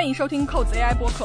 欢迎收听扣子 AI 播客。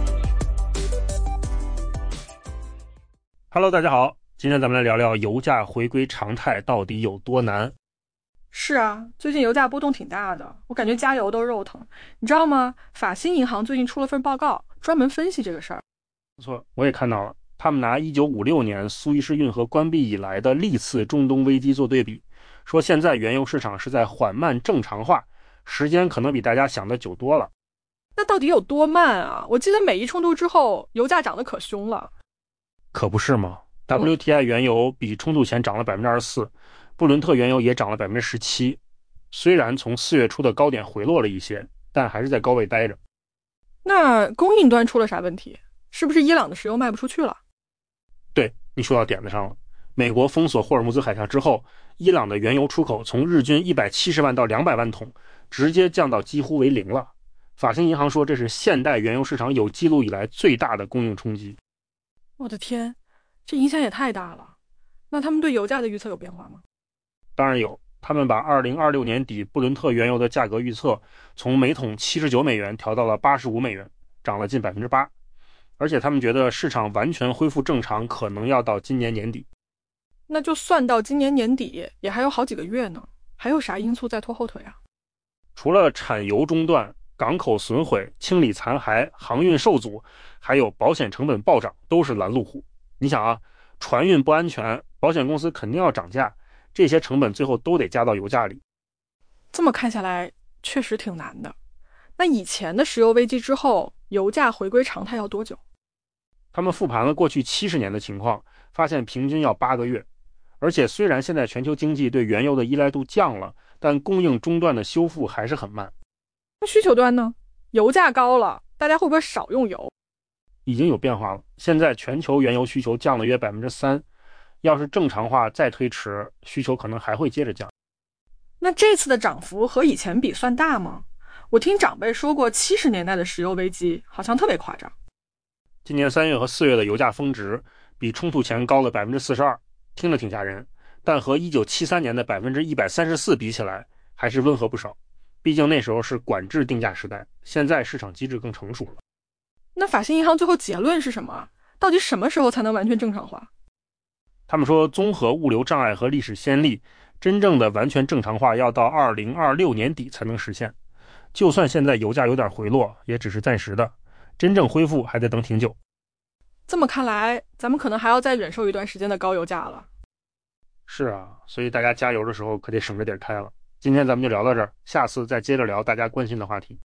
Hello， 大家好，今天咱们来聊聊油价回归常态到底有多难。 是啊，最近油价波动挺大的，我感觉加油都肉疼。你知道吗？法新银行最近出了份报告，专门分析这个事儿。 没错，我也看到了，他们拿1956年苏伊士运河关闭以来的历次中东危机做对比，说现在原油市场是在缓慢正常化，时间可能比大家想的久多了。 那到底有多慢啊？我记得美伊冲突之后，油价涨得可凶了。 可不是吗？ WTI 原油比冲突前涨了 24%， 布伦特原油也涨了 17%。 虽然从4月初的高点回落了一些，但还是在高位待着。 那供应端出了啥问题？是不是伊朗的石油卖不出去了？ 对，你说到点子上了。美国封锁霍尔木兹海峡之后，伊朗的原油出口从日均170万到200万桶直接降到几乎为零了。法新银行说这是现代原油市场有记录以来最大的供应冲击。 我的天，这影响也太大了。那他们对油价的预测有变化吗？ 当然有，他们把2026年底布伦特原油的价格预测从每桶79美元调到了85美元，涨了近 8%。 而且他们觉得市场完全恢复正常可能要到今年年底。 那就算到今年年底也还有好几个月呢，还有啥因素在拖后腿啊？ 除了产油中断、港口损毁、清理残骸、航运受阻，还有保险成本暴涨，都是拦路虎。你想啊，船运不安全，保险公司肯定要涨价，这些成本最后都得加到油价里。 这么看下来确实挺难的。那以前的石油危机之后，油价回归常态要多久？ 他们复盘了过去70年的情况，发现平均要8个月。而且虽然现在全球经济对原油的依赖度降了，但供应中断的修复还是很慢。 那需求端呢？油价高了，大家会不会少用油？ 已经有变化了，现在全球原油需求降了约 3%， 要是正常化再推迟，需求可能还会接着降。 那这次的涨幅和以前比算大吗？我听长辈说过70年代的石油危机好像特别夸张。 今年3月和4月的油价峰值比冲突前高了 42%， 听着挺吓人，但和1973年的 134% 比起来还是温和不少。毕竟那时候是管制定价时代，现在市场机制更成熟了。 那法新银行最后结论是什么？到底什么时候才能完全正常化？ 他们说综合物流障碍和历史先例，真正的完全正常化要到2026年底才能实现。就算现在油价有点回落，也只是暂时的，真正恢复还得等挺久。 这么看来，咱们可能还要再忍受一段时间的高油价了。 是啊，所以大家加油的时候可得省着点开了。今天咱们就聊到这儿，下次再接着聊大家关心的话题。